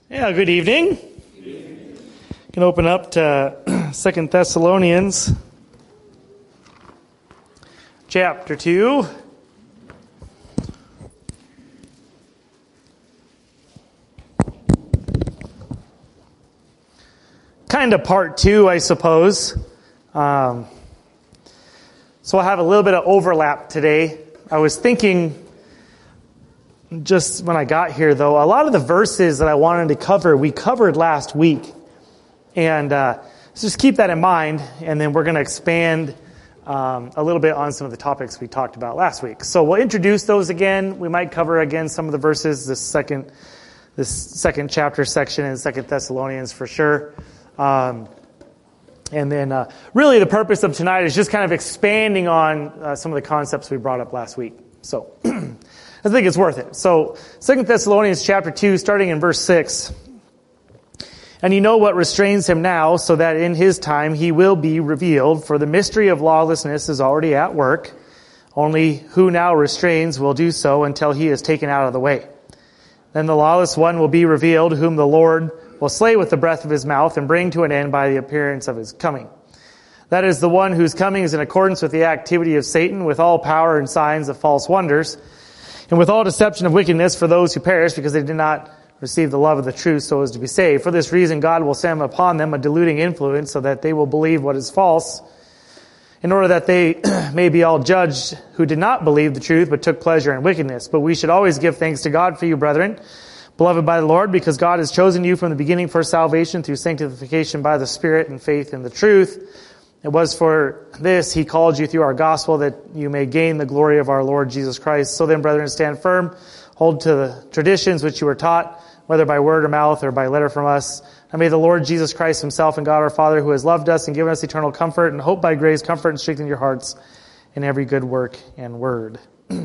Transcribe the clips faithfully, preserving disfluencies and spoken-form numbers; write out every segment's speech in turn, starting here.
Yeah, good evening. You can open up to Second Thessalonians chapter two. Kind of part two, I suppose. Um, so I'll have a little bit of overlap today. I was thinking, just when I got here, though, a lot of the verses that I wanted to cover, we covered last week. And uh, so just keep that in mind, and then we're going to expand um, a little bit on some of the topics we talked about last week. So we'll introduce those again. We might cover again some of the verses, this second, this second chapter section in Second Thessalonians for sure. Um, and then uh, really the purpose of tonight is just kind of expanding on uh, some of the concepts we brought up last week. So I think it's worth it. So Second Thessalonians chapter two, starting in verse six. And you know what restrains him now, so that in his time he will be revealed. For the mystery of lawlessness is already at work. Only who now restrains will do so until he is taken out of the way. Then the lawless one will be revealed, whom the Lord will slay with the breath of his mouth and bring to an end by the appearance of his coming. That is the one whose coming is in accordance with the activity of Satan, with all power and signs of false wonders, and with all deception of wickedness for those who perish, because they did not receive the love of the truth so as to be saved. For this reason, God will send upon them a deluding influence, so that they will believe what is false, in order that they may be all judged who did not believe the truth, but took pleasure in wickedness. But we should always give thanks to God for you, brethren, beloved by the Lord, because God has chosen you from the beginning for salvation through sanctification by the Spirit and faith in the truth. It was for this he called you through our gospel, that you may gain the glory of our Lord Jesus Christ. So then, brethren, stand firm, hold to the traditions which you were taught, whether by word or mouth or by letter from us. And may the Lord Jesus Christ himself and God our Father, who has loved us and given us eternal comfort and hope by grace, comfort and strengthen your hearts in every good work and word.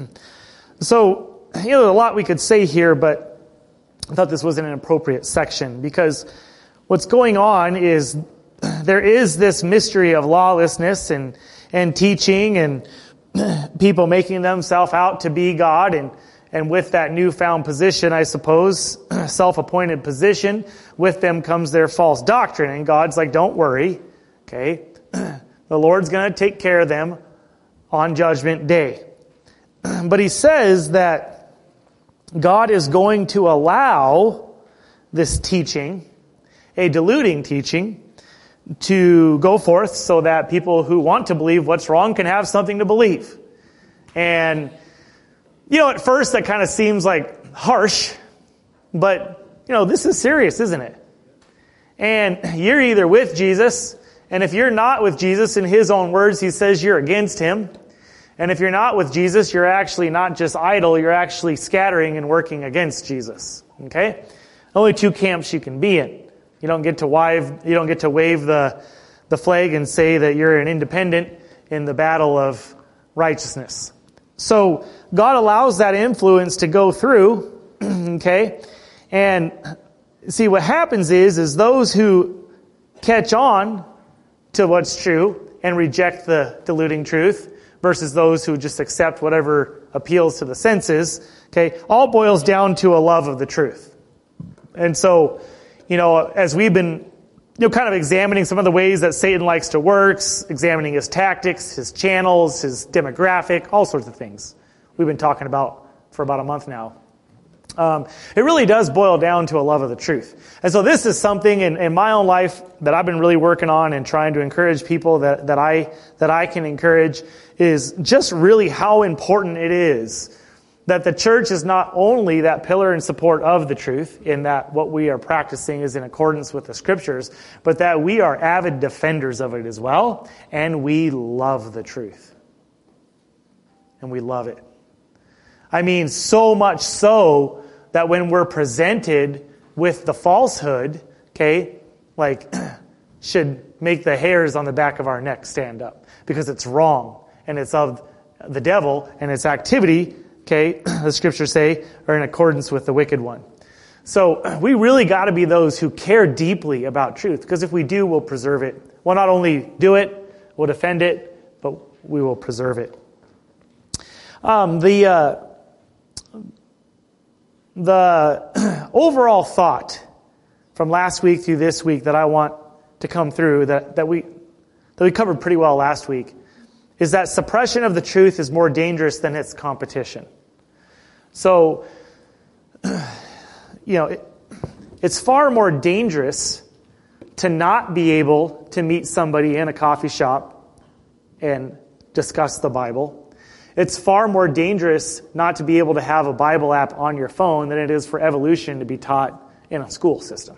So, you know, there's a lot we could say here, but I thought this was an appropriate section, because what's going on is there is this mystery of lawlessness and, and teaching and people making themselves out to be God. And, and with that newfound position, I suppose, self-appointed position, with them comes their false doctrine. And God's like, don't worry, okay? The Lord's going to take care of them on Judgment Day. But he says that God is going to allow this teaching, a deluding teaching, to go forth so that people who want to believe what's wrong can have something to believe. And, you know, at first that kind of seems like harsh, but, you know, this is serious, isn't it? And you're either with Jesus, and if you're not with Jesus, in his own words, he says you're against him. And if you're not with Jesus, you're actually not just idle, you're actually scattering and working against Jesus. Okay? Only two camps you can be in. You don't get to wave, you don't get to wave the, the flag and say that you're an independent in the battle of righteousness. So God allows that influence to go through, okay? And see, what happens is, is those who catch on to what's true and reject the deluding truth versus those who just accept whatever appeals to the senses, okay, all boils down to a love of the truth. And so, you know, as we've been, you know, kind of examining some of the ways that Satan likes to work, examining his tactics, his channels, his demographic, all sorts of things we've been talking about for about a month now. Um, it really does boil down to a love of the truth. And so this is something in, in my own life that I've been really working on and trying to encourage people that, that I that I can encourage, is just really how important it is that the church is not only that pillar and support of the truth, in that what we are practicing is in accordance with the scriptures, but that we are avid defenders of it as well, and we love the truth. And we love it. I mean, so much so that when we're presented with the falsehood, okay, like, should make the hairs on the back of our neck stand up, because it's wrong, and it's of the devil, and its activity, okay, the scriptures say, are in accordance with the wicked one. So we really got to be those who care deeply about truth, because if we do, we'll preserve it. We'll not only do it, we'll defend it, but we will preserve it. Um, the uh, the overall thought from last week through this week that I want to come through, that, that we that we covered pretty well last week, is that suppression of the truth is more dangerous than its competition. So, you know, it, it's far more dangerous to not be able to meet somebody in a coffee shop and discuss the Bible. It's far more dangerous not to be able to have a Bible app on your phone than it is for evolution to be taught in a school system.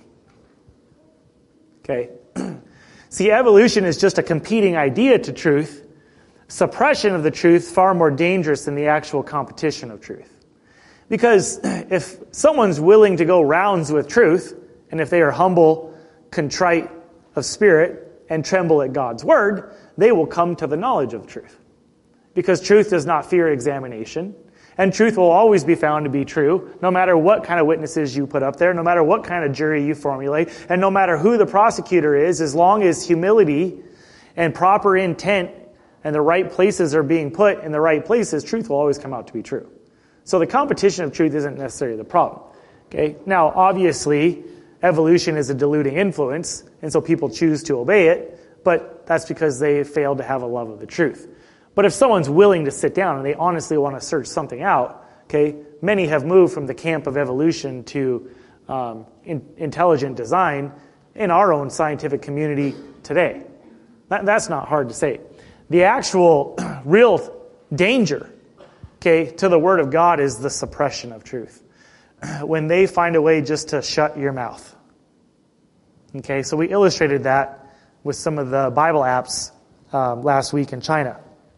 Okay? See, evolution is just a competing idea to truth. Suppression of the truth far more dangerous than the actual competition of truth. Because if someone's willing to go rounds with truth, and if they are humble, contrite of spirit, and tremble at God's word, they will come to the knowledge of truth. Because truth does not fear examination, and truth will always be found to be true, no matter what kind of witnesses you put up there, no matter what kind of jury you formulate, and no matter who the prosecutor is, as long as humility and proper intent and the right places are being put in the right places, truth will always come out to be true. So the competition of truth isn't necessarily the problem. Okay? Now, obviously, evolution is a diluting influence, and so people choose to obey it, but that's because they failed to have a love of the truth. But if someone's willing to sit down and they honestly want to search something out, okay, many have moved from the camp of evolution to um, in, intelligent design in our own scientific community today. That, that's not hard to say. The actual real danger, okay, to the Word of God is the suppression of truth. When they find a way just to shut your mouth. Okay, so we illustrated that with some of the Bible apps um, last week in China.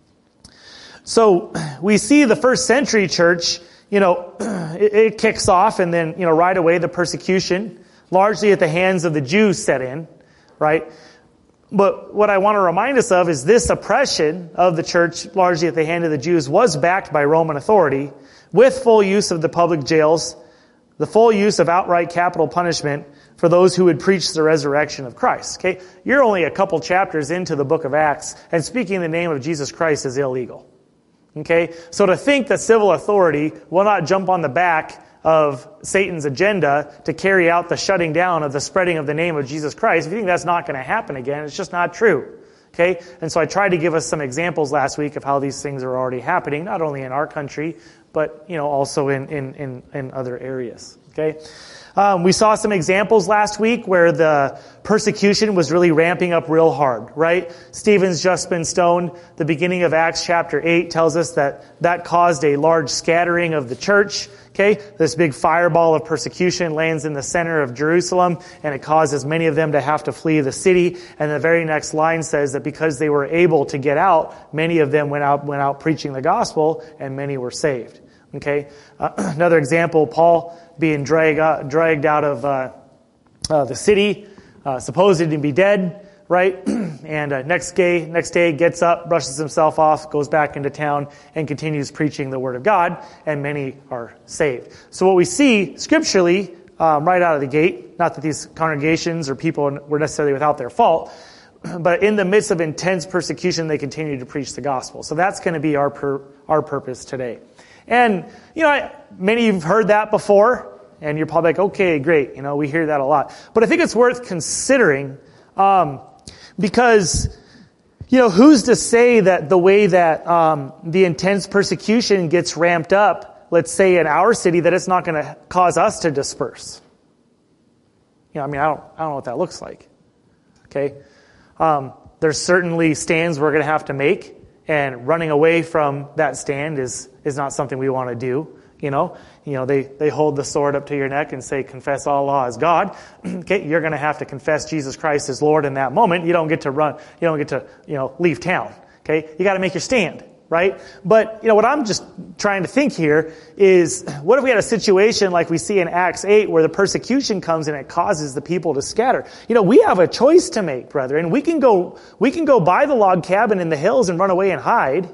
So we see the first century church, you know, it, it kicks off, and then, you know, right away the persecution, largely at the hands of the Jews, set in, right? But what I want to remind us of is this oppression of the church, largely at the hand of the Jews, was backed by Roman authority, with full use of the public jails, the full use of outright capital punishment for those who would preach the resurrection of Christ. Okay, you're only a couple chapters into the book of Acts, and speaking in the name of Jesus Christ is illegal. Okay, so to think that civil authority will not jump on the back of Satan's agenda to carry out the shutting down of the spreading of the name of Jesus Christ, if you think that's not going to happen again, it's just not true. Okay, and so I tried to give us some examples last week of how these things are already happening, not only in our country, but, you know, also in in in, in other areas. Okay. Um, we saw some examples last week where the persecution was really ramping up real hard, right? Stephen's just been stoned. The beginning of Acts chapter eight tells us that that caused a large scattering of the church. Okay, this big fireball of persecution lands in the center of Jerusalem, and it causes many of them to have to flee the city. And the very next line says that because they were able to get out, many of them went out went out preaching the gospel, and many were saved. Okay, uh, another example: Paul being drag, uh, dragged out of uh, uh, the city, uh, supposed to be dead, right? And uh, next day, next day, gets up, brushes himself off, goes back into town, and continues preaching the word of God, and many are saved. So what we see scripturally, um, right out of the gate, not that these congregations or people were necessarily without their fault, but in the midst of intense persecution, they continue to preach the gospel. So that's going to be our per, our purpose today. And, you know, I, many of you have heard that before, and you're probably like, okay, great, you know, we hear that a lot. But I think it's worth considering, um, because, you know, who's to say that the way that um, the intense persecution gets ramped up, let's say in our city, that it's not going to cause us to disperse? You know, I mean, I don't, I don't know what that looks like. Okay? Um, there's certainly stands we're going to have to make, and running away from that stand is is not something we want to do. You know, you know they, they hold the sword up to your neck and say, confess Allah as God. Okay, you're going to have to confess Jesus Christ as Lord in that moment. You don't get to run. You don't get to, you know, leave town. Okay, you got to make your stand, right? But, you know, what I'm just trying to think here is, what if we had a situation like we see in Acts eight where the persecution comes and it causes the people to scatter? You know, we have a choice to make, brethren. We can go, we can go buy the log cabin in the hills and run away and hide,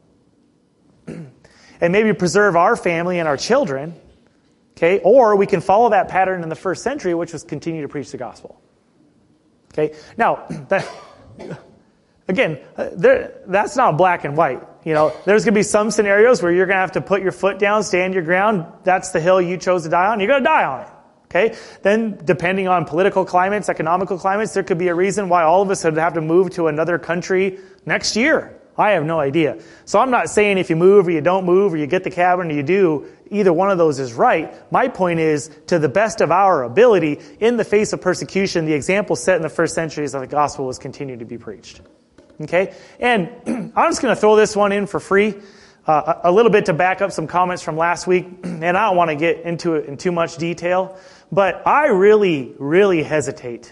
and maybe preserve our family and our children. Okay, or we can follow that pattern in the first century, which was continue to preach the gospel. Okay, now that. Again, there, that's not black and white. You know, there's going to be some scenarios where you're going to have to put your foot down, stand your ground. That's the hill you chose to die on. You're going to die on it, Okay? Then, depending on political climates, economical climates, there could be a reason why all of us would have to move to another country next year. I have no idea. So I'm not saying if you move or you don't move or you get the cabin or you do, either one of those is right. My point is, to the best of our ability, in the face of persecution, the example set in the first century is that the gospel was continued to be preached. Okay? And I'm just going to throw this one in for free, uh, a little bit to back up some comments from last week, and I don't want to get into it in too much detail, but I really, really hesitate.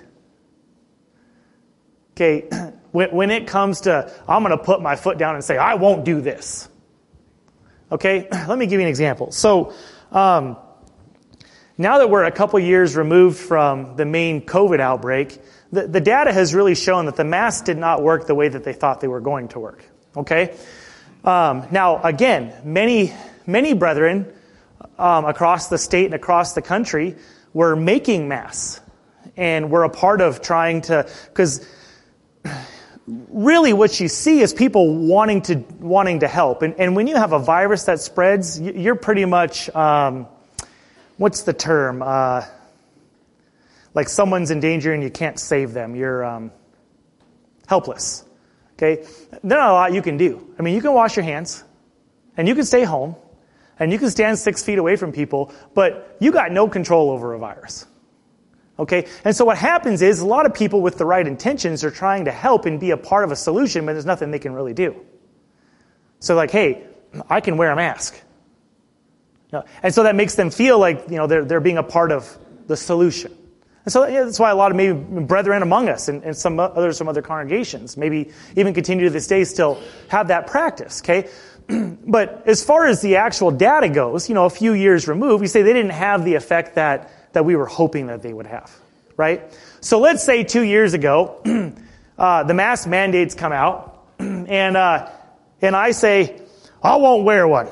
Okay, when, when it comes to, I'm going to put my foot down and say, I won't do this. Okay, let me give you an example. So, um, now that we're a couple years removed from the main COVID outbreak, the, the data has really shown that the masks did not work the way that they thought they were going to work. Okay? Um, now, again, many, many brethren um, across the state and across the country were making masks. And were a part of trying to, because really what you see is people wanting to wanting to help. And, and when you have a virus that spreads, you're pretty much, um, what's the term? Uh, like someone's in danger and you can't save them. You're um, helpless. Okay? There's not a lot you can do. I mean, you can wash your hands, and you can stay home, and you can stand six feet away from people, but you got no control over a virus. Okay? And so what happens is a lot of people with the right intentions are trying to help and be a part of a solution, but there's nothing they can really do. So like, hey, I can wear a mask. You know, and so that makes them feel like, you know, they're they're being a part of the solution. And so yeah, that's why a lot of maybe brethren among us and, and some other some other congregations maybe even continue to this day still have that practice, okay? But as far as the actual data goes, you know, a few years removed, we say they didn't have the effect that that we were hoping that they would have, right? So let's say two years ago, uh, the mask mandates come out, and uh, and I say, I won't wear one.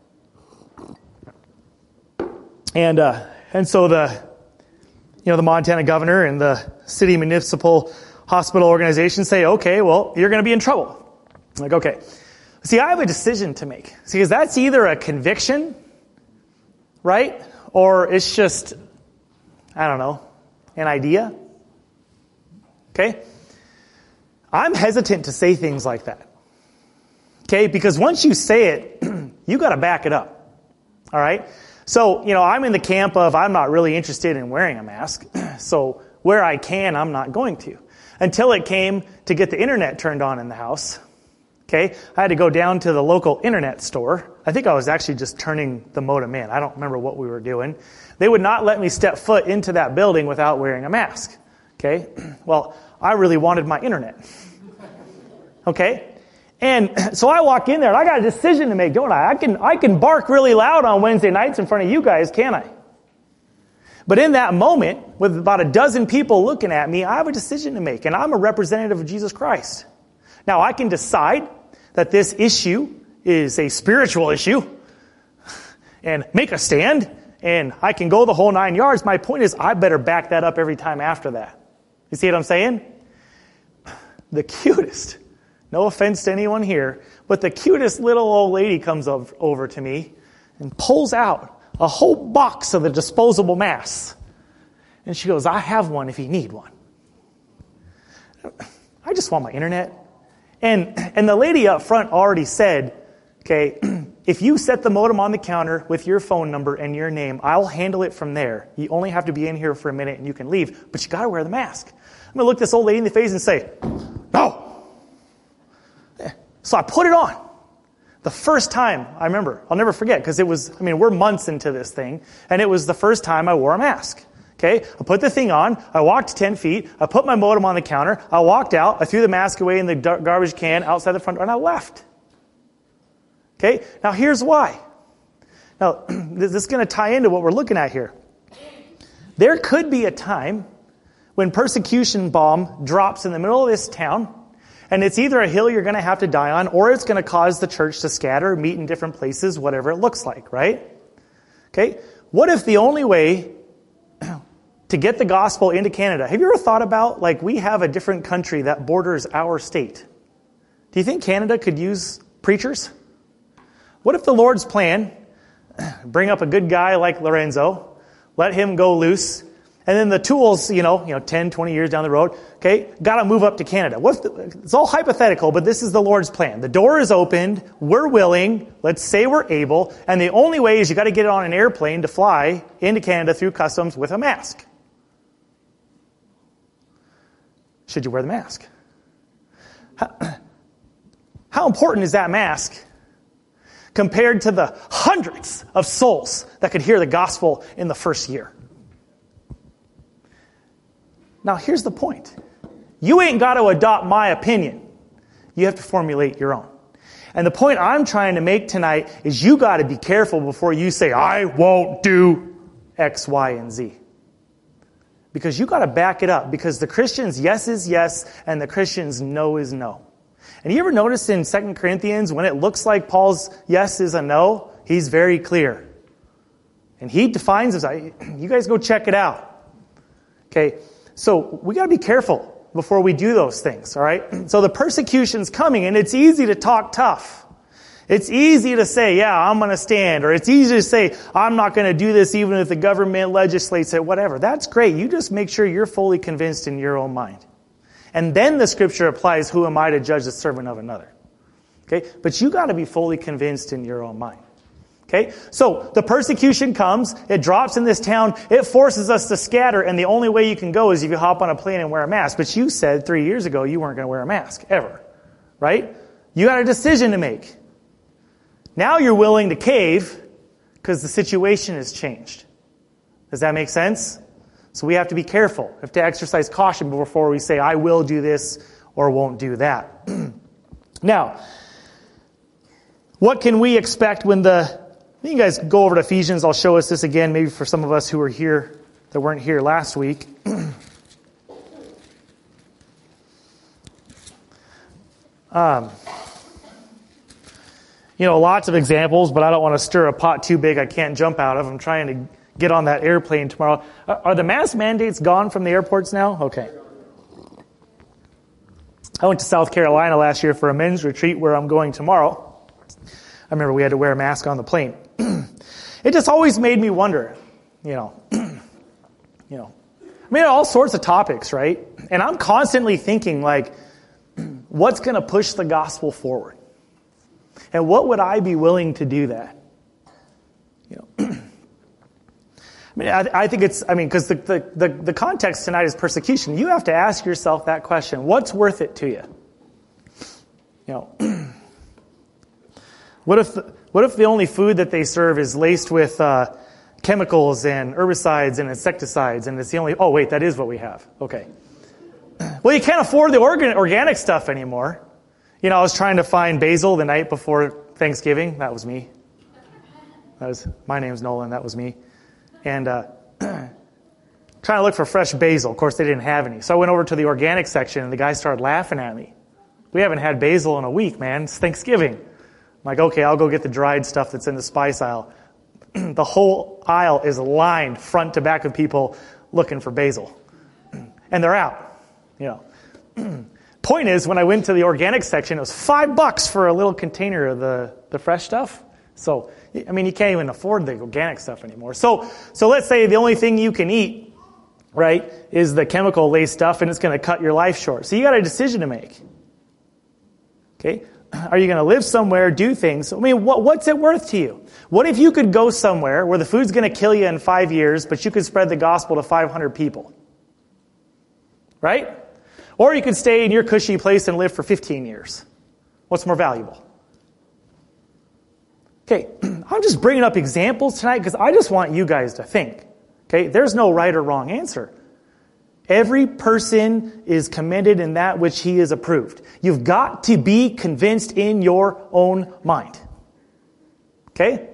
And uh, and so the you know the Montana governor and the city municipal hospital organization say, okay, well, you're going to be in trouble. I'm like, okay. See, I have a decision to make. See, because that's either a conviction, right? Or it's just, I don't know, an idea. Okay? I'm hesitant to say things like that. Okay? Because once you say it, you got to back it up. All right? So, you know, I'm in the camp of I'm not really interested in wearing a mask. So where I can, I'm not going to. Until it came to get the internet turned on in the house. Okay? I had to go down to the local internet store. I think I was actually just turning the modem in. I don't remember what we were doing. They would not let me step foot into that building without wearing a mask. Okay? Well, I really wanted my internet. Okay? And so I walk in there and I got a decision to make, don't I? I can I can bark really loud on Wednesday nights in front of you guys, can't I? But in that moment, with about a dozen people looking at me, I have a decision to make, and I'm a representative of Jesus Christ. Now, I can decide that this issue is a spiritual issue and make a stand, and I can go the whole nine yards. My point is, I better back that up every time after that. You see what I'm saying? The cutest, no offense to anyone here, but the cutest little old lady comes over to me and pulls out a whole box of the disposable masks. And she goes, I have one if you need one. I just want my internet. And and the lady up front already said, okay, if you set the modem on the counter with your phone number and your name, I'll handle it from there. You only have to be in here for a minute and you can leave, but you got to wear the mask. I'm going to look this old lady in the face and say, no. So I put it on. The first time, I remember, I'll never forget, because it was, I mean, we're months into this thing, and it was the first time I wore a mask. Okay, I put the thing on, I walked ten feet, I put my modem on the counter, I walked out, I threw the mask away in the garbage can outside the front door, and I left. Okay, now here's why. Now, this is going to tie into what we're looking at here. There could be a time when persecution bomb drops in the middle of this town, and it's either a hill you're going to have to die on, or it's going to cause the church to scatter, meet in different places, whatever it looks like, right? Okay, what if the only way to get the gospel into Canada, have you ever thought about, like, we have a different country that borders our state. Do you think Canada could use preachers? What if the Lord's plan, bring up a good guy like Lorenzo, let him go loose. And then the tools, you know, you know, ten, twenty years down the road, okay, got to move up to Canada. What's the, it's all hypothetical, but this is the Lord's plan. The door is opened. We're willing. Let's say we're able. And the only way is you got to get it on an airplane to fly into Canada through customs with a mask. Should you wear the mask? How, how important is that mask compared to the hundreds of souls that could hear the gospel in the first year? Now, here's the point. You ain't got to adopt my opinion. You have to formulate your own. And the point I'm trying to make tonight is you got to be careful before you say, I won't do X, Y, and Z. Because you got to back it up. Because the Christian's yes is yes, and the Christian's no is no. And you ever notice in Second Corinthians, when it looks like Paul's yes is a no, he's very clear. And he defines it. You guys go check it out. Okay. So we got to be careful before we do those things, all right? So the persecution's coming, and it's easy to talk tough. It's easy to say, yeah, I'm going to stand, or it's easy to say, I'm not going to do this even if the government legislates it, whatever. That's great. You just make sure you're fully convinced in your own mind. And then the scripture applies, who am I to judge the servant of another? Okay? But you got to be fully convinced in your own mind. Okay, so the persecution comes, it drops in this town, it forces us to scatter, and the only way you can go is if you hop on a plane and wear a mask. But you said three years ago you weren't going to wear a mask, ever. Right? You got a decision to make. Now you're willing to cave because the situation has changed. Does that make sense? So we have to be careful. We have to exercise caution before we say, I will do this or won't do that. Now, what can we expect when the... You guys go over to Ephesians. I'll show us this again, maybe for some of us who were here that weren't here last week. um, you know, lots of examples, but I don't want to stir a pot too big I can't jump out of. I'm trying to get on that airplane tomorrow. Are the mask mandates gone from the airports now? Okay. I went to South Carolina last year for a men's retreat where I'm going tomorrow. I remember we had to wear a mask on the plane. It just always made me wonder, you know, you know, I mean, all sorts of topics, right? And I'm constantly thinking, like, what's going to push the gospel forward? And what would I be willing to do that? You know, I mean, I, I think it's, I mean, because the, the, the, the context tonight is persecution. You have to ask yourself that question. What's worth it to you? You know, what if, what if the only food that they serve is laced with uh, chemicals and herbicides and insecticides, and it's the only, oh, wait, that is what we have. Okay. Well, you can't afford the organ, organic stuff anymore. You know, I was trying to find basil the night before Thanksgiving. That was me. That was, my name's Nolan. That was me. And uh, trying to look for fresh basil. Of course, they didn't have any. So I went over to the organic section, and the guy started laughing at me. We haven't had basil in a week, man. It's Thanksgiving. I'm like, okay, I'll go get the dried stuff that's in the spice aisle. The whole aisle is lined front to back of people looking for basil. And they're out. You know. Point is, when I went to the organic section, it was five bucks for a little container of the, the fresh stuff. So, I mean, you can't even afford the organic stuff anymore. So, so let's say the only thing you can eat, right, is the chemical-laced stuff, and it's going to cut your life short. So you got a decision to make. Okay? Are you going to live somewhere, do things? I mean, what, what's it worth to you? What if you could go somewhere where the food's going to kill you in five years, but you could spread the gospel to five hundred people? Right? Or you could stay in your cushy place and live for fifteen years. What's more valuable? Okay, I'm just bringing up examples tonight because I just want you guys to think. Okay, there's no right or wrong answer. Every person is commended in that which he is approved. You've got to be convinced in your own mind. Okay?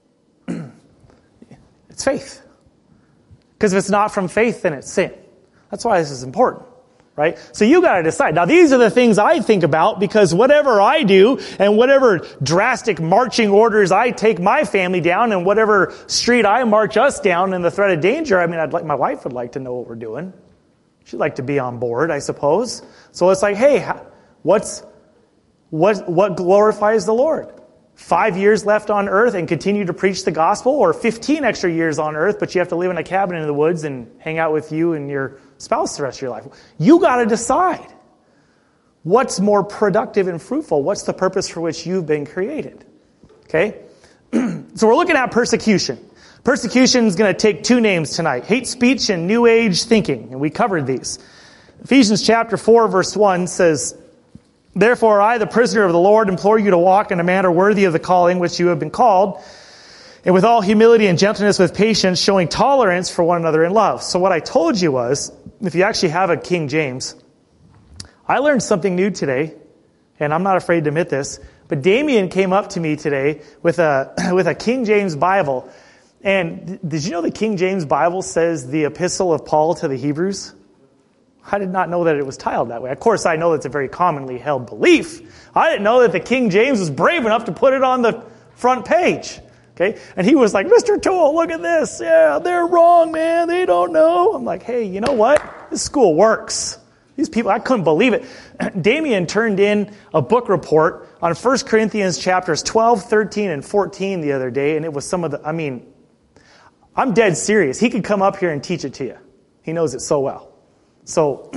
It's faith. Because if it's not from faith, then it's sin. That's why this is important. Right? So you got to decide. Now, these are the things I think about because whatever I do and whatever drastic marching orders I take my family down and whatever street I march us down in the threat of danger, I mean, I'd like, my wife would like to know what we're doing. She'd like to be on board, I suppose. So it's like, hey, what's, what, what glorifies the Lord? five years left on earth and continue to preach the gospel, or fifteen extra years on earth, but you have to live in a cabin in the woods and hang out with you and your spouse the rest of your life. You got to decide what's more productive and fruitful. What's the purpose for which you've been created? Okay? So we're looking at persecution. Persecution is going to take two names tonight: hate speech and new age thinking. And we covered these. Ephesians chapter four, verse one says, "Therefore I, the prisoner of the Lord, implore you to walk in a manner worthy of the calling which you have been called, and with all humility and gentleness with patience, showing tolerance for one another in love." So what I told you was, if you actually have a King James, I learned something new today, and I'm not afraid to admit this, but Damien came up to me today with a with a King James Bible. And did you know the King James Bible says the epistle of Paul to the Hebrews? I did not know that it was tiled that way. Of course, I know it's a very commonly held belief. I didn't know that the King James was brave enough to put it on the front page. Okay? And he was like, "Mister Toole, look at this. Yeah, they're wrong, man. They don't know." I'm like, hey, you know what? This school works. These people, I couldn't believe it. Damien turned in a book report on First Corinthians chapters twelve, thirteen, and fourteen the other day, and it was some of the, I mean, I'm dead serious. He could come up here and teach it to you. He knows it so well. So,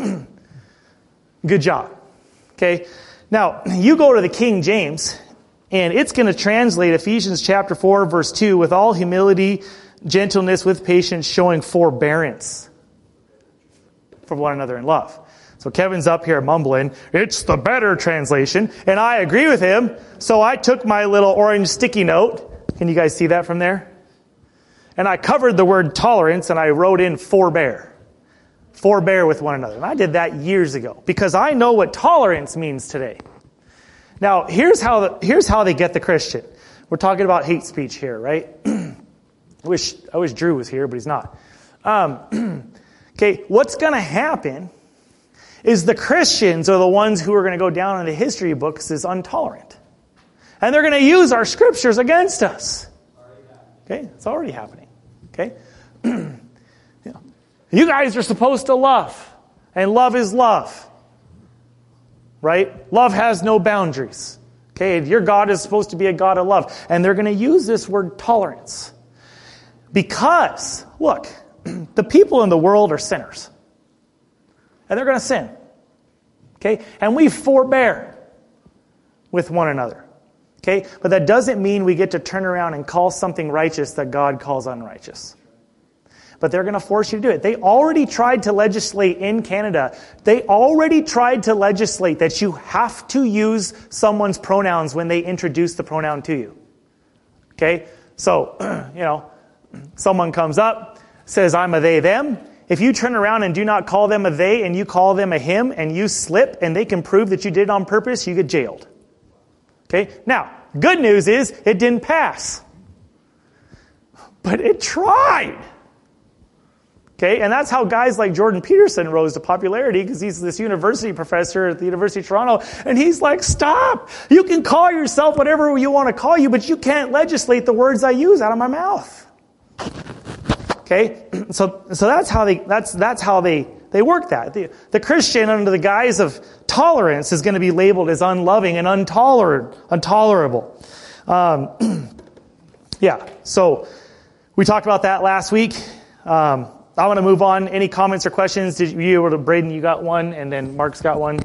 good job. Okay? Now, you go to the King James, and it's going to translate Ephesians chapter four, verse two, "with all humility, gentleness, with patience, showing forbearance for one another in love." So Kevin's up here mumbling, "It's the better translation," and I agree with him. So I took my little orange sticky note. Can you guys see that from there? And I covered the word tolerance, and I wrote in forbear. Forbear with one another. And I did that years ago because I know what tolerance means today. Now, here's how the, here's how they get the Christian. We're talking about hate speech here, right? I wish I wish Drew was here, but he's not. Um, okay, what's going to happen is the Christians are the ones who are going to go down in the history books as intolerant. And they're going to use our scriptures against us. Okay, it's already happening. Okay? You guys are supposed to love, and love is love, right? Love has no boundaries. Okay, your God is supposed to be a God of love, and they're going to use this word tolerance because, look, the people in the world are sinners, and they're going to sin. Okay, and we forbear with one another. Okay, but that doesn't mean we get to turn around and call something righteous that God calls unrighteous. But they're going to force you to do it. They already tried to legislate in Canada. They already tried to legislate that you have to use someone's pronouns when they introduce the pronoun to you. Okay? So, you know, someone comes up, says, "I'm a they, them." If you turn around and do not call them a they and you call them a him and you slip and they can prove that you did it on purpose, you get jailed. Okay? Now, good news is it didn't pass. But it tried. Okay, and that's how guys like Jordan Peterson rose to popularity, because he's this university professor at the University of Toronto, and he's like, "Stop! You can call yourself whatever you want to call you, but you can't legislate the words I use out of my mouth." Okay, so so that's how they that's that's how they they work that. The, the Christian, under the guise of tolerance, is going to be labeled as unloving and intolerant, intolerable. Um, yeah, so we talked about that last week. Um, I want to move on. Any comments or questions? Did you able to, Braden, you got one, and then Mark's got one.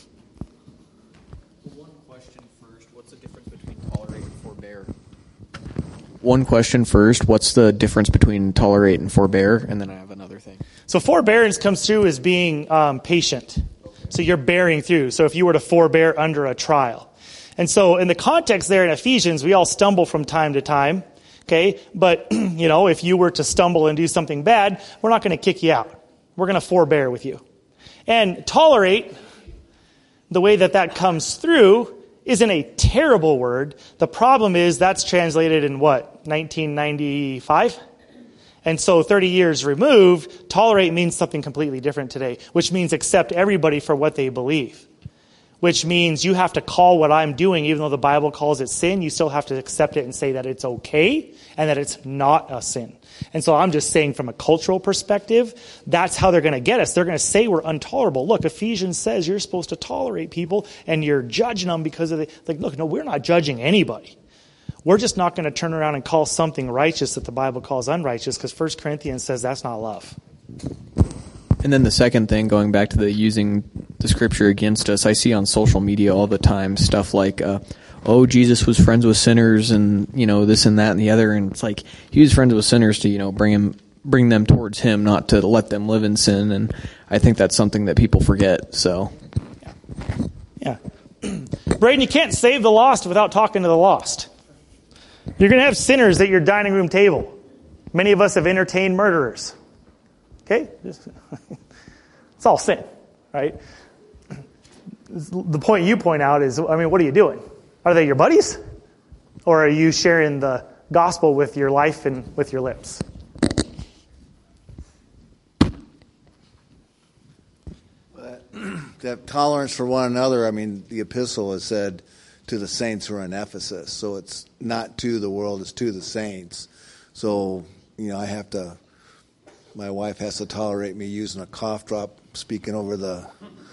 One question first. What's the difference between tolerate and forbear? One question first. What's the difference between tolerate and forbear? And then I have another thing. So forbearance comes through as being um, patient. Okay. So you're bearing through. So if you were to forbear under a trial. And so in the context there in Ephesians, we all stumble from time to time. Okay, but, you know, if you were to stumble and do something bad, we're not going to kick you out. We're going to forbear with you. And tolerate, the way that that comes through, isn't a terrible word. The problem is that's translated in what, nineteen ninety-five? And so thirty years removed, tolerate means something completely different today, which means accept everybody for what they believe. Which means you have to call what I'm doing, even though the Bible calls it sin, you still have to accept it and say that it's okay and that it's not a sin. And so I'm just saying from a cultural perspective, that's how they're going to get us. They're going to say we're intolerable. Look, Ephesians says you're supposed to tolerate people and you're judging them because of the, like, look, no, we're not judging anybody. we're just not going to turn around and call something righteous that the Bible calls unrighteous, because First Corinthians says that's not love. And then the second thing, going back to the using the scripture against us, I see on social media all the time stuff like, uh, oh, Jesus was friends with sinners and, you know, this and that and the other. And it's like he was friends with sinners to, you know, bring him, bring them towards him, not to let them live in sin. And I think that's something that people forget. So, yeah. yeah. Braden, you can't save the lost without talking to the lost. You're going to have sinners at your dining room table. Many of us have entertained murderers. Okay? It's all sin, right? The point you point out is, I mean, what are you doing? Are they your buddies? Or are you sharing the gospel with your life and with your lips? That tolerance for one another, I mean, the epistle is said to the saints who are in Ephesus. So it's not to the world, it's to the saints. So, you know, I have to... My wife has to tolerate me using a cough drop, speaking over the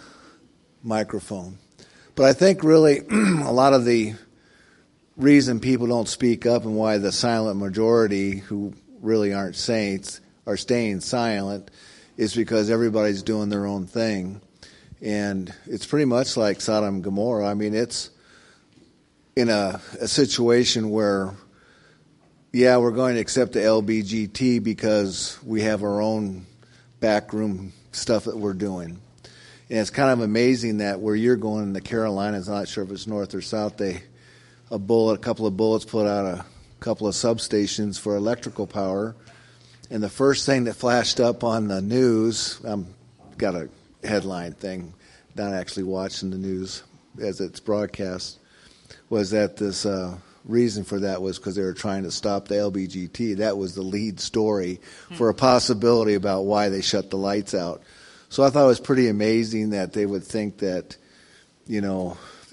microphone. But I think really a lot of the reason people don't speak up and why the silent majority, who really aren't saints, are staying silent is because everybody's doing their own thing. And it's pretty much like Sodom and Gomorrah. I mean, it's in a, a situation where... yeah, we're going to accept the L B G T because we have our own backroom stuff that we're doing. And it's kind of amazing that where you're going in the Carolinas, I'm not sure if it's north or south, they a bullet, a couple of bullets put out a couple of substations for electrical power. And the first thing that flashed up on the news, I've got a headline thing, not actually watching the news as it's broadcast, was that this... Uh, reason for that was because they were trying to stop the L B G T. That was the lead story for a possibility about why they shut the lights out. So I thought it was pretty amazing that they would think that, you know,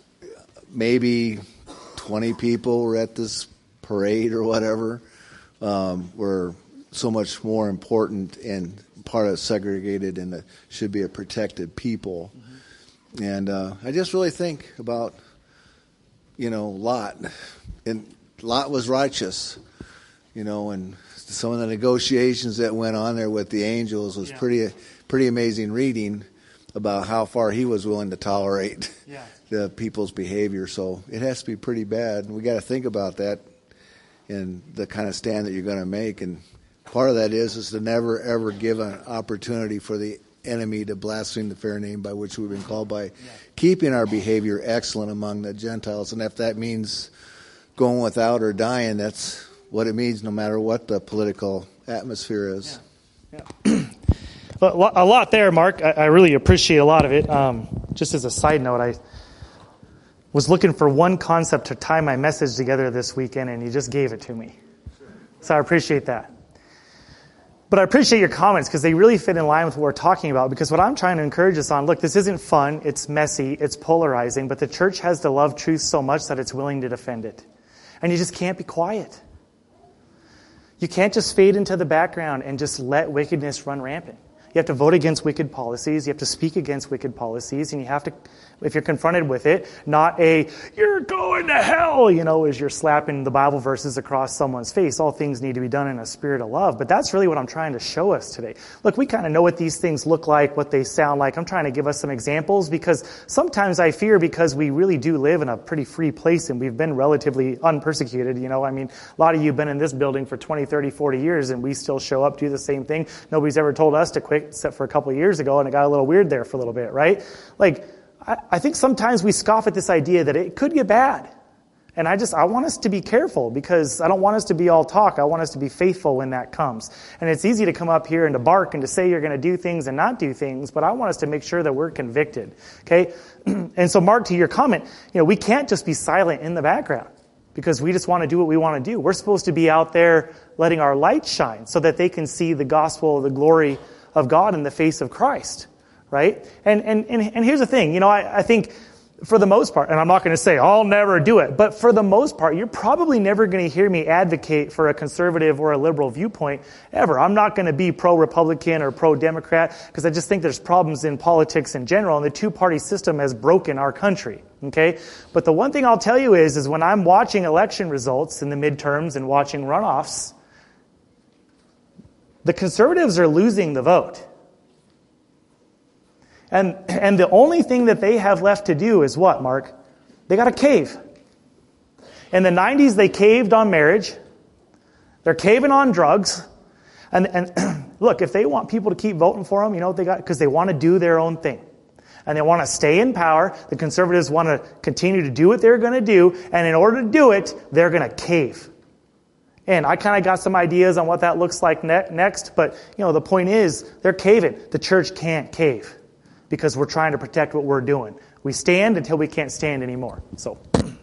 maybe twenty people were at this parade or whatever, um, were so much more important and part of segregated and should be a protected people. Mm-hmm. And uh, I just really think about, you know, Lot. And Lot was righteous, you know, and some of the negotiations that went on there with the angels was yeah. pretty pretty amazing reading about how far he was willing to tolerate yeah. the people's behavior. So it has to be pretty bad. And we got to think about that and the kind of stand that you're going to make. And part of that is is to never, ever give an opportunity for the enemy to blaspheme the fair name by which we've been called by yeah. keeping our behavior excellent among the Gentiles. And if that means going without or dying, that's what it means no matter what the political atmosphere is. Yeah. Yeah. Well, a lot there, Mark. I, I really appreciate a lot of it. Um, just as a side note, I was looking for one concept to tie my message together this weekend, and you just gave it to me. So I appreciate that. But I appreciate your comments because they really fit in line with what we're talking about, because what I'm trying to encourage us on, look, this isn't fun, it's messy, it's polarizing, but the church has to love truth so much that it's willing to defend it. And you just can't be quiet. You can't just fade into the background and just let wickedness run rampant. You have to vote against wicked policies. You have to speak against wicked policies. And you have to, if you're confronted with it, not a, you're going to hell, you know, as you're slapping the Bible verses across someone's face. All things need to be done in a spirit of love. But that's really what I'm trying to show us today. Look, we kind of know what these things look like, what they sound like. I'm trying to give us some examples because sometimes I fear, because we really do live in a pretty free place and we've been relatively unpersecuted. You know, I mean, a lot of you have been in this building for twenty, thirty, forty years and we still show up, do the same thing. Nobody's ever told us to quit except for a couple of years ago, and it got a little weird there for a little bit, right? Like, I, I think sometimes we scoff at this idea that it could get bad. And I just, I want us to be careful because I don't want us to be all talk. I want us to be faithful when that comes. And it's easy to come up here and to bark and to say you're going to do things and not do things, but I want us to make sure that we're convicted, okay? And so, Mark, to your comment, you know, we can't just be silent in the background because we just want to do what we want to do. We're supposed to be out there letting our light shine so that they can see the gospel, the glory of God in the face of Christ, right? And and and, and here's the thing, you know, I, I think for the most part, and I'm not going to say I'll never do it, but for the most part, you're probably never going to hear me advocate for a conservative or a liberal viewpoint ever. I'm not going to be pro-Republican or pro-Democrat because I just think there's problems in politics in general, and the two-party system has broken our country. Okay? But the one thing I'll tell you is, is when I'm watching election results in the midterms and watching runoffs, the conservatives are losing the vote. And and the only thing that they have left to do is what, Mark? They got to cave. In the nineties, they caved on marriage. They're caving on drugs. And and look, if they want people to keep voting for them, you know what they got? Because they want to do their own thing. And they want to stay in power. The conservatives want to continue to do what they're going to do. And in order to do it, they're going to cave. And I kind of got some ideas on what that looks like ne- next. But, you know, the point is, they're caving. The church can't cave, because we're trying to protect what we're doing. We stand until we can't stand anymore. So,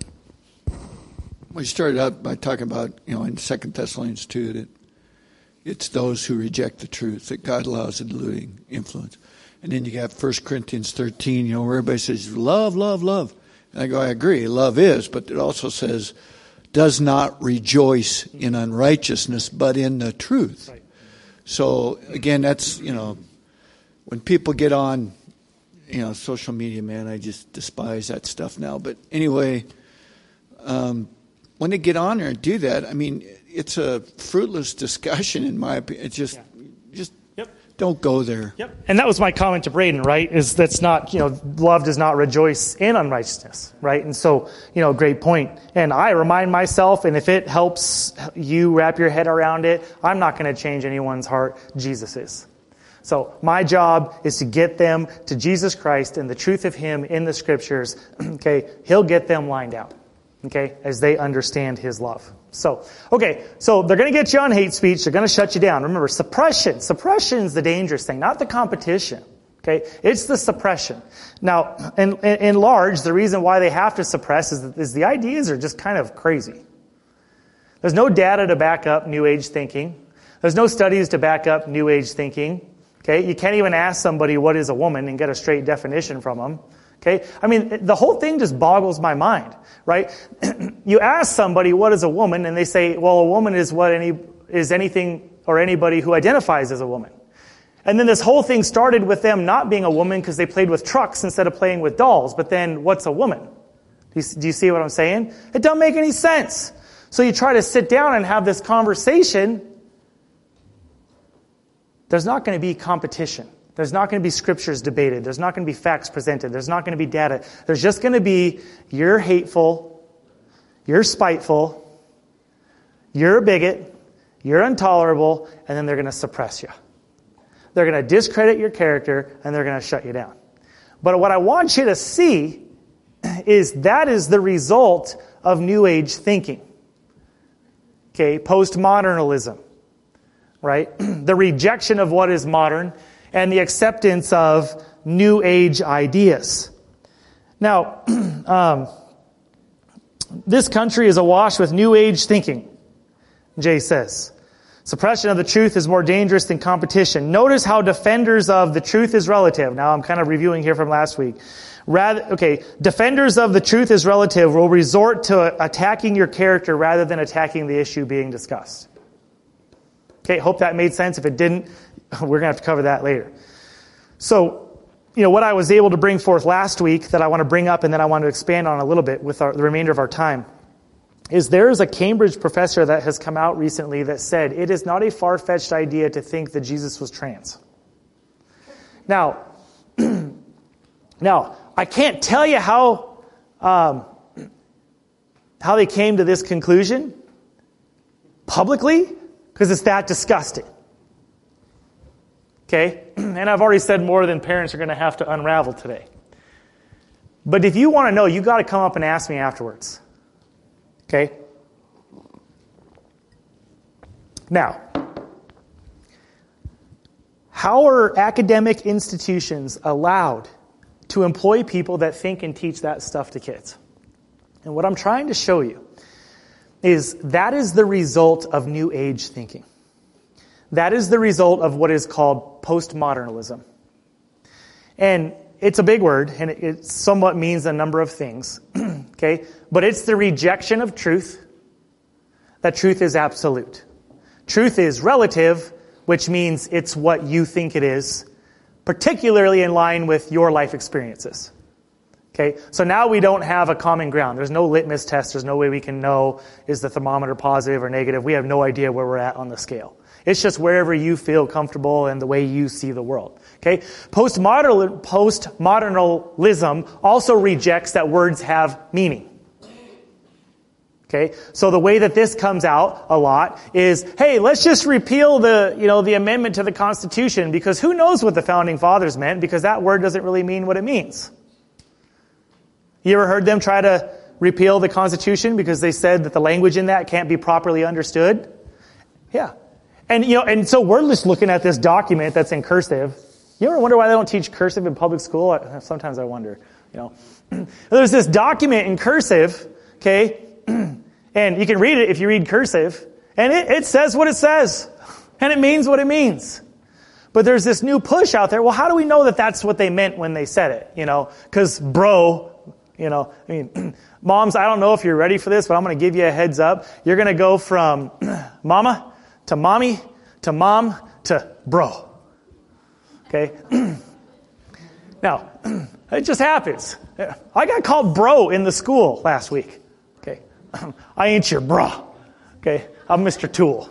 we started out by talking about, you know, in Second Thessalonians two, that it's those who reject the truth that God allows a deluding influence. And then you got First Corinthians thirteen, you know, where everybody says, love, love, love. And I go, I agree, love is, but it also says, does not rejoice in unrighteousness, but in the truth. Right. So, again, that's, you know, when people get on, you know, social media, man, I just despise that stuff now. But anyway, um, when they get on there and do that, I mean, it's a fruitless discussion, in my opinion. It's just, yeah. just yep. don't go there. Yep. And that was my comment to Braden, right? Is that's not, you know, love does not rejoice in unrighteousness, right? And so, you know, great point. And I remind myself, and if it helps you wrap your head around it, I'm not going to change anyone's heart. Jesus is. So my job is to get them to Jesus Christ and the truth of Him in the Scriptures. Okay, He'll get them lined out, okay, as they understand His love. So, okay, so they're going to get you on hate speech. They're going to shut you down. Remember, suppression. Suppression is the dangerous thing, not the competition. Okay, it's the suppression. Now, in, in, in large, the reason why they have to suppress is, is the ideas are just kind of crazy. There's no data to back up New Age thinking. There's no studies to back up New Age thinking. Okay, you can't even ask somebody what is a woman and get a straight definition from them. Okay, I mean, the whole thing just boggles my mind, right? You ask somebody what is a woman, and they say, well, a woman is what any is anything or anybody who identifies as a woman. And then this whole thing started with them not being a woman because they played with trucks instead of playing with dolls. But then, what's a woman? Do you, do you see what I'm saying? It doesn't make any sense. So you try to sit down and have this conversation. There's not going to be competition. There's not going to be scriptures debated. There's not going to be facts presented. There's not going to be data. There's just going to be, you're hateful, you're spiteful, you're a bigot, you're intolerable, and then they're going to suppress you. They're going to discredit your character, and they're going to shut you down. But what I want you to see is that is the result of New Age thinking. Okay, postmodernism. Right? The rejection of what is modern and the acceptance of New Age ideas. Now, um, this country is awash with New Age thinking, Jay says. Suppression of the truth is more dangerous than competition. Notice how defenders of the truth is relative. Now, I'm kind of reviewing here from last week. Rather, okay, defenders of the truth is relative will resort to attacking your character rather than attacking the issue being discussed. Okay, hope that made sense. If it didn't, we're going to have to cover that later. So, you know, what I was able to bring forth last week that I want to bring up and then I want to expand on a little bit with our, the remainder of our time is there is a Cambridge professor that has come out recently that said it is not a far-fetched idea to think that Jesus was trans. Now, now I can't tell you how um, how they came to this conclusion publicly, because it's that disgusting. Okay? And I've already said more than parents are going to have to unravel today. But if you want to know, you've got to come up and ask me afterwards. Okay? Now, how are academic institutions allowed to employ people that think and teach that stuff to kids? And what I'm trying to show you is that is the result of New Age thinking. That is the result of what is called postmodernism. And it's a big word, and it, it somewhat means a number of things. Okay? But it's the rejection of truth, that truth is absolute. Truth is relative, which means it's what you think it is, particularly in line with your life experiences. Okay, so now we don't have a common ground. There's no litmus test. There's no way we can know, is the thermometer positive or negative? We have no idea where we're at on the scale. It's just wherever you feel comfortable and the way you see the world. Okay, Postmodern, postmodernism also rejects that words have meaning. Okay, so the way that this comes out a lot is, hey, let's just repeal the, you know, the amendment to the Constitution, because who knows what the Founding Fathers meant, because that word doesn't really mean what it means. You ever heard them try to repeal the Constitution because they said that the language in that can't be properly understood? Yeah. And, you know, and so we're just looking at this document that's in cursive. You ever wonder why they don't teach cursive in public school? Sometimes I wonder, you know. There's this document in cursive, okay, and you can read it if you read cursive, and it, it says what it says, and it means what it means. But there's this new push out there. Well, how do we know that that's what they meant when they said it? You know, because bro... You know, I mean, moms, I don't know if you're ready for this, but I'm going to give you a heads up. You're going to go from mama to mommy to mom to bro. Okay? Now, it just happens. I got called bro in the school last week. Okay? I ain't your bro. Okay? I'm Mister Tool.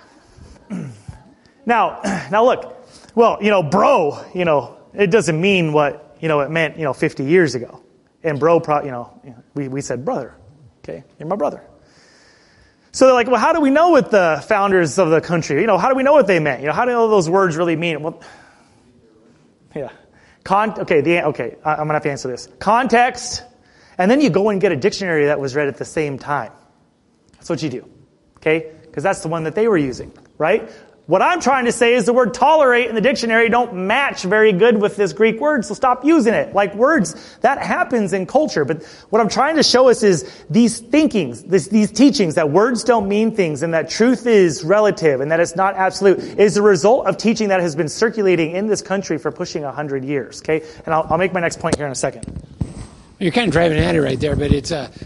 Now, now look. Well, you know, bro, you know, it doesn't mean what, you know, it meant, you know, fifty years ago. And bro, you know, we, we said brother. Okay, you're my brother. So they're like, well, how do we know what the founders of the country, you know, how do we know what they meant? You know, how do all those words really mean? Well, yeah. Con- okay, the, okay, I'm going to have to answer this. Context, and then you go and get a dictionary that was read at the same time. That's what you do. Okay? Because that's the one that they were using, right? What I'm trying to say is the word tolerate in the dictionary don't match very good with this Greek word, so stop using it. Like words, that happens in culture. But what I'm trying to show us is these thinkings, this, these teachings, that words don't mean things and that truth is relative and that it's not absolute, is the result of teaching that has been circulating in this country for pushing a hundred years. Okay? And I'll, I'll make my next point here in a second. You're kind of driving at it right there, but it's uh,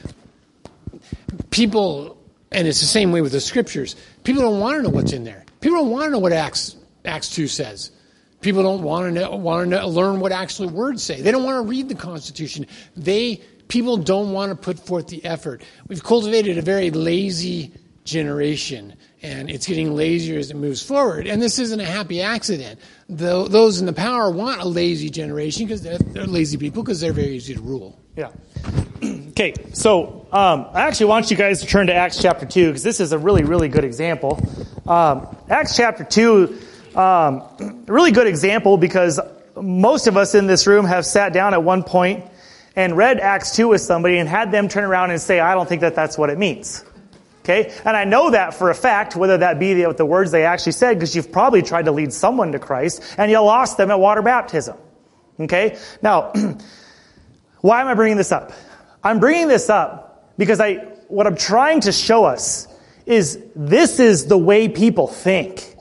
people, and it's the same way with the scriptures, people don't want to know what's in there. People don't want to know what Acts Acts two says. People don't want to know, want to learn what actually words say. They don't want to read the Constitution. They people don't want to put forth the effort. We've cultivated a very lazy generation, and it's getting lazier as it moves forward. And this isn't a happy accident. The, those in the power want a lazy generation because they're, they're lazy people because they're very easy to rule. Yeah. Okay, so um, I actually want you guys to turn to Acts chapter two because this is a really, really good example. Um, Acts chapter two, um, a really good example because most of us in this room have sat down at one point and read Acts two with somebody and had them turn around and say, I don't think that that's what it means. Okay, and I know that for a fact, whether that be the, the words they actually said, because you've probably tried to lead someone to Christ and you lost them at water baptism. Okay, now, why am I bringing this up? I'm bringing this up because I, what I'm trying to show us is this is the way people think.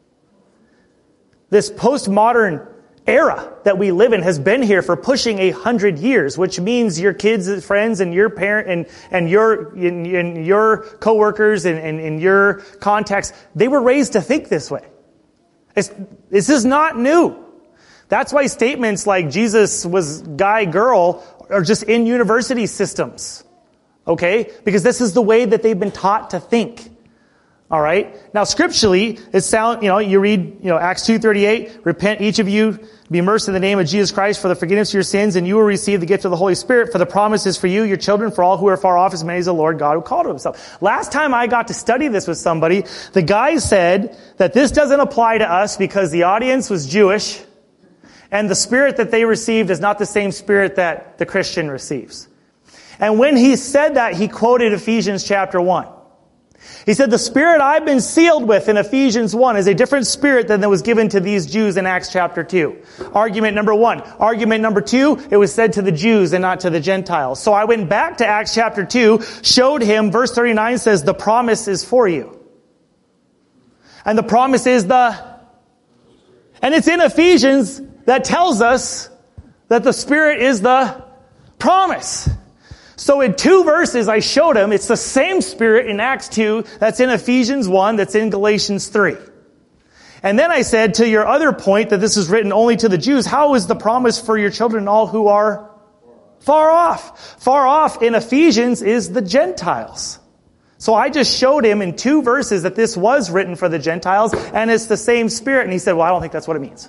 This postmodern era that we live in has been here for pushing a hundred years, which means your kids, friends, and your parent, and and your and, and your coworkers, and, and, and your contacts, they were raised to think this way. It's, this is not new. That's why statements like Jesus was guy, girl are just in university systems. Okay? Because this is the way that they've been taught to think. All right? Now, scripturally, it sound, you know, you read, you know, Acts two thirty-eight, repent each of you, be immersed in the name of Jesus Christ for the forgiveness of your sins, and you will receive the gift of the Holy Spirit, for the promise is for you, your children, for all who are far off, as many as the Lord God who called to himself. Last time I got to study this with somebody, the guy said that this doesn't apply to us because the audience was Jewish, and the spirit that they received is not the same spirit that the Christian receives. And when he said that, he quoted Ephesians chapter one. He said, the spirit I've been sealed with in Ephesians one is a different spirit than that was given to these Jews in Acts chapter two. Argument number one. Argument number two, it was said to the Jews and not to the Gentiles. So I went back to Acts chapter two, showed him, verse thirty-nine says, the promise is for you. And the promise is the, and it's in Ephesians that tells us that the Spirit is the promise. So in two verses I showed him it's the same Spirit in Acts two that's in Ephesians one, that's in Galatians three. And then I said, to your other point that this is written only to the Jews, how is the promise for your children all who are far off? Far off in Ephesians is the Gentiles. So I just showed him in two verses that this was written for the Gentiles and it's the same Spirit. And he said, well, I don't think that's what it means.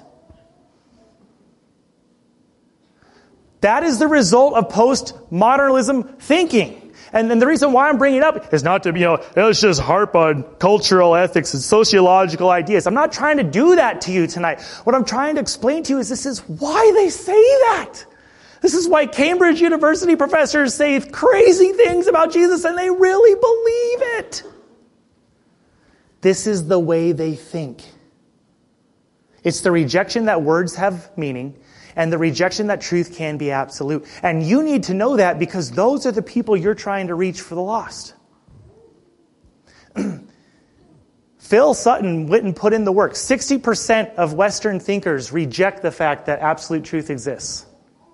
That is the result of postmodernism thinking. And then the reason why I'm bringing it up is not to, you know, let's just harp on cultural ethics and sociological ideas. I'm not trying to do that to you tonight. What I'm trying to explain to you is this is why they say that. This is why Cambridge University professors say crazy things about Jesus and they really believe it. This is the way they think. It's the rejection that words have meaning and the rejection that truth can be absolute. And you need to know that because those are the people you're trying to reach for the lost. Phil Sutton went and put in the work. sixty percent of Western thinkers reject the fact that absolute truth exists.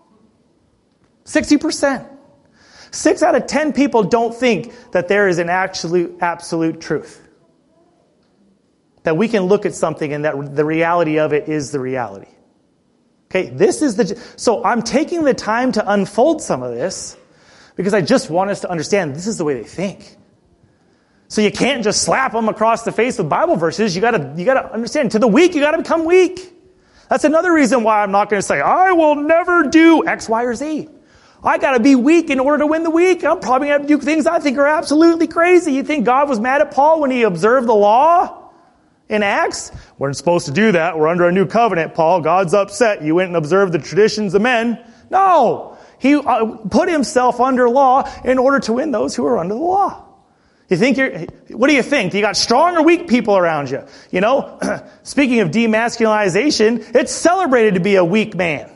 sixty percent. Six out of ten people don't think that there is an absolute, absolute truth. That we can look at something and that the reality of it is the reality. Okay, this is the... So I'm taking the time to unfold some of this because I just want us to understand this is the way they think. So you can't just slap them across the face with Bible verses. You gotta, you gotta understand, to the weak, you gotta become weak. That's another reason why I'm not going to say, I will never do X, Y, or Z. I got to be weak in order to win the weak. I'm probably going to have to do things I think are absolutely crazy. You think God was mad at Paul when he observed the law in Acts? We're not supposed to do that. We're under a new covenant, Paul. God's upset. You went and observed the traditions of men. No. He uh, put himself under law in order to win those who are under the law. You think you're, what do you think? You got strong or weak people around you? You know, speaking of demasculinization, it's celebrated to be a weak man.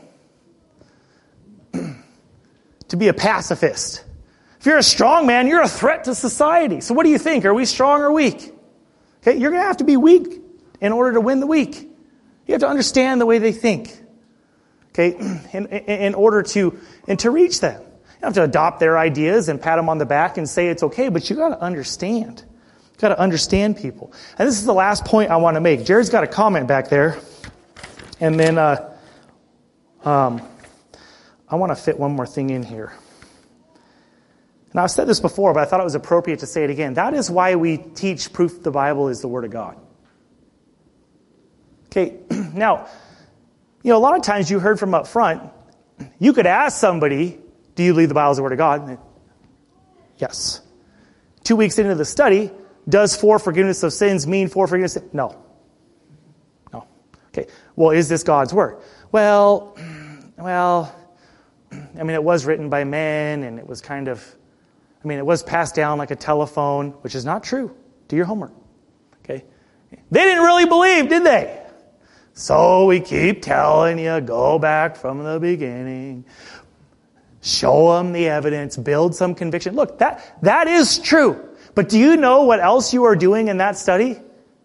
To be a pacifist. If you're a strong man, you're a threat to society. So what do you think? Are we strong or weak? Okay, you're going to have to be weak in order to win the weak. You have to understand the way they think. Okay, in, in order to, and to reach them. You don't have to adopt their ideas and pat them on the back and say it's okay, but you got to understand. You got to understand people. And this is the last point I want to make. Jared's got a comment back there. And then, uh, um, I want to fit one more thing in here. And I've said this before, but I thought it was appropriate to say it again. That is why we teach proof the Bible is the Word of God. Okay, now, you know, a lot of times you heard from up front, you could ask somebody, do you believe the Bible is the Word of God? Yes. Two weeks into the study, does for forgiveness of sins mean for forgiveness? No. No. Okay, well, is this God's Word? Well, well... I mean, it was written by men, and it was kind of, I mean, it was passed down like a telephone, which is not true. Do your homework. Okay? They didn't really believe, did they? So we keep telling you, go back from the beginning. Show them the evidence. Build some conviction. Look, that that is true. But do you know what else you are doing in that study?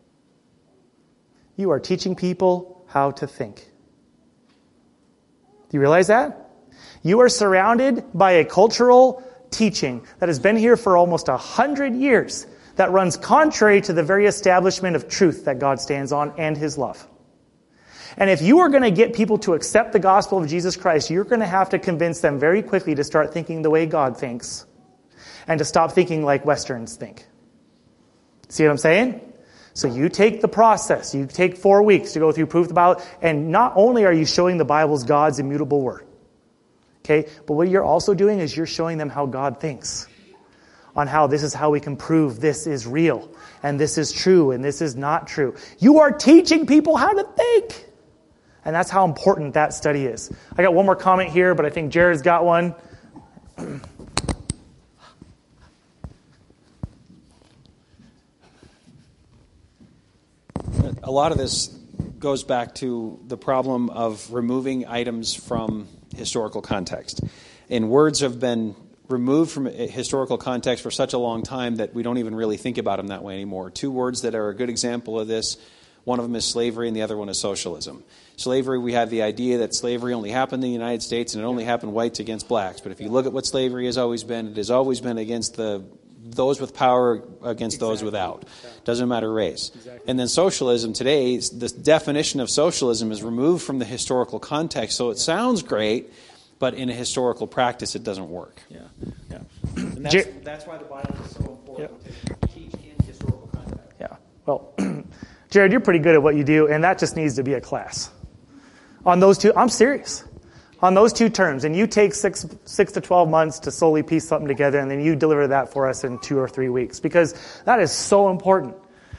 You are teaching people how to think. Do you realize that? You are surrounded by a cultural teaching that has been here for almost a hundred years that runs contrary to the very establishment of truth that God stands on and His love. And if you are going to get people to accept the gospel of Jesus Christ, you're going to have to convince them very quickly to start thinking the way God thinks and to stop thinking like Westerns think. See what I'm saying? So you take the process. You take four weeks to go through proof of the Bible, and not only are you showing the Bible's God's immutable word, okay, but what you're also doing is you're showing them how God thinks, on how this is how we can prove this is real, and this is true, and this is not true. You are teaching people how to think. And that's how important that study is. I got one more comment here, but I think Jared's got one. A lot of this goes back to the problem of removing items from historical context. And words have been removed from historical context for such a long time that we don't even really think about them that way anymore. Two words that are a good example of this. One of them is slavery, and the other one is socialism. Slavery, we have the idea that slavery only happened in the United States, and it only happened whites against blacks. But if you look at what slavery has always been, it has always been against the those with power against exactly. those without. Yeah. Doesn't matter race. Exactly. And then socialism today, the definition of socialism is removed from the historical context. So it sounds great, but in a historical practice, it doesn't work. Yeah, yeah. And that's, Jer- that's why the Bible is so important yeah. to teach in historical context. Yeah. Well, Jared, you're pretty good at what you do, and that just needs to be a class. On those two, I'm serious. On those two terms, and you take six six to twelve months to solely piece something together, and then you deliver that for us in two or three weeks, because that is so important.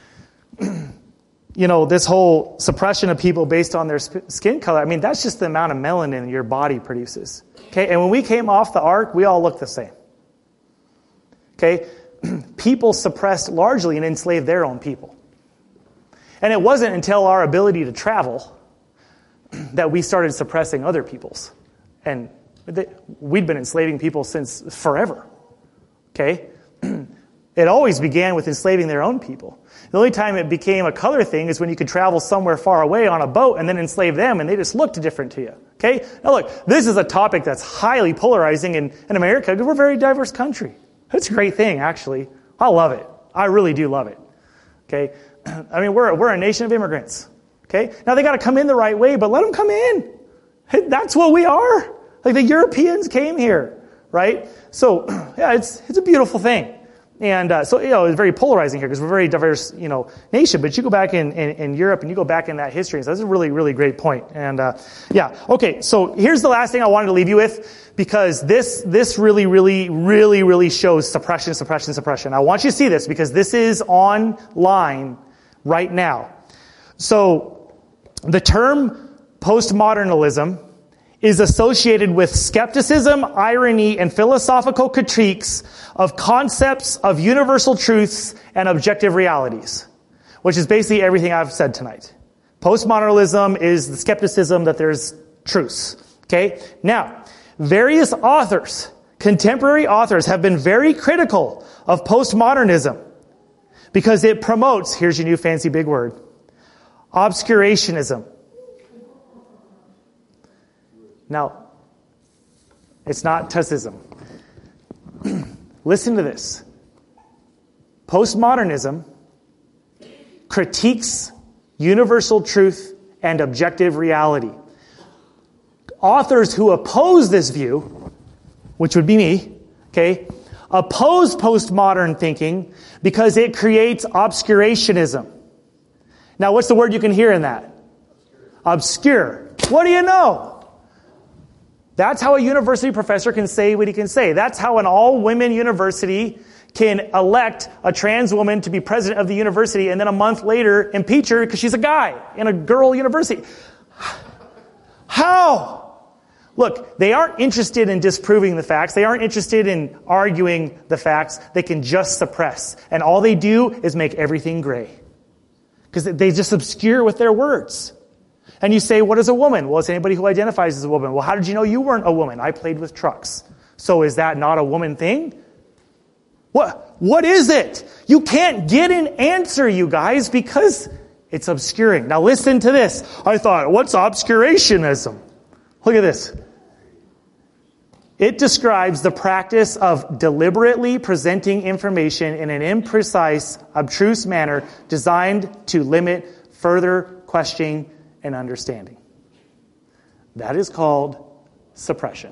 You know, this whole suppression of people based on their sp- skin color, I mean, that's just the amount of melanin your body produces. Okay, and when we came off the ark, we all looked the same. Okay, people suppressed largely and enslaved their own people. And it wasn't until our ability to travel that we started suppressing other people's. And they, we'd been enslaving people since forever. Okay? It always began with enslaving their own people. The only time it became a color thing is when you could travel somewhere far away on a boat and then enslave them, and they just looked different to you. Okay? Now look, this is a topic that's highly polarizing in, in America because we're a very diverse country. It's a great thing, actually. I love it. I really do love it. Okay? I mean, we're, we're a nation of immigrants. Okay? Now, they got to come in the right way, but let them come in. That's what we are. Like, the Europeans came here, right? So, yeah, it's it's a beautiful thing. And uh, so, you know, it's very polarizing here because we're a very diverse, you know, nation. But you go back in, in, in Europe and you go back in that history, and so that's a really, really great point. And, uh, yeah, okay, so here's the last thing I wanted to leave you with, because this this really, really, really, really shows suppression, suppression, suppression. I want you to see this because this is online right now. So, the term postmodernism is associated with skepticism, irony, and philosophical critiques of concepts of universal truths and objective realities, which is basically everything I've said tonight. Postmodernism is the skepticism that there's truths. Okay? Now, various authors, contemporary authors, have been very critical of postmodernism because it promotes, here's your new fancy big word, obscurationism. Now, it's not Tussism. Listen to this. Postmodernism critiques universal truth and objective reality. Authors who oppose this view, which would be me, okay, oppose postmodern thinking because it creates obscurationism. Now, what's the word you can hear in that? Obscure. What do you know? That's how a university professor can say what he can say. That's how an all-women university can elect a trans woman to be president of the university and then a month later impeach her because she's a guy in a girl university. How? Look, they aren't interested in disproving the facts. They aren't interested in arguing the facts. They can just suppress. And all they do is make everything gray. Because they just obscure with their words. And you say, what is a woman? Well, it's anybody who identifies as a woman. Well, how did you know you weren't a woman? I played with trucks. So is that not a woman thing? What? What is it? You can't get an answer, you guys, because it's obscuring. Now listen to this. I thought, what's obscurationism? Look at this. It describes the practice of deliberately presenting information in an imprecise, obtruse manner designed to limit further questioning and understanding. That is called suppression.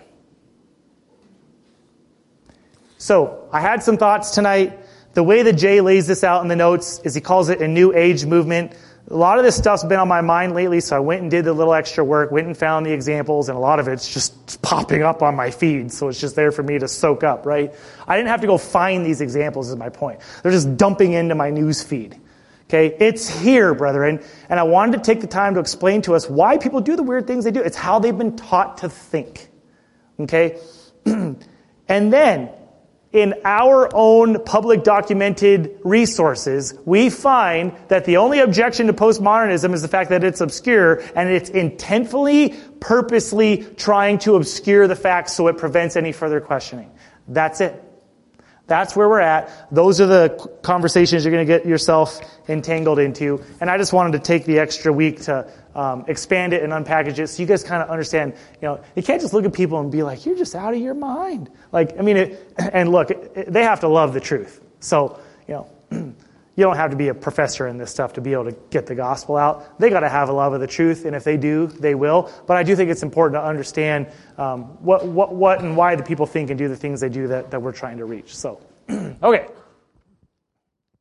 So, I had some thoughts tonight. The way that Jay lays this out in the notes is he calls it a new age movement. A lot of this stuff's been on my mind lately, so I went and did the little extra work, went and found the examples, and a lot of it's just popping up on my feed, so it's just there for me to soak up, right? I didn't have to go find these examples, is my point. They're just dumping into my news feed. Okay? It's here, brethren, and I wanted to take the time to explain to us why people do the weird things they do. It's how they've been taught to think. Okay? And then, in our own public documented resources, we find that the only objection to postmodernism is the fact that it's obscure, and it's intentfully, purposely trying to obscure the facts so it prevents any further questioning. That's it. That's where we're at. Those are the conversations you're going to get yourself entangled into. And I just wanted to take the extra week to um, expand it and unpackage it so you guys kind of understand, you know, you can't just look at people and be like, you're just out of your mind. Like, I mean, it, and look, it, it, they have to love the truth. So, you know, you don't have to be a professor in this stuff to be able to get the gospel out. They got to have a love of the truth, and if they do, they will. But I do think it's important to understand um, what, what, what and why the people think and do the things they do that, that we're trying to reach. So, okay.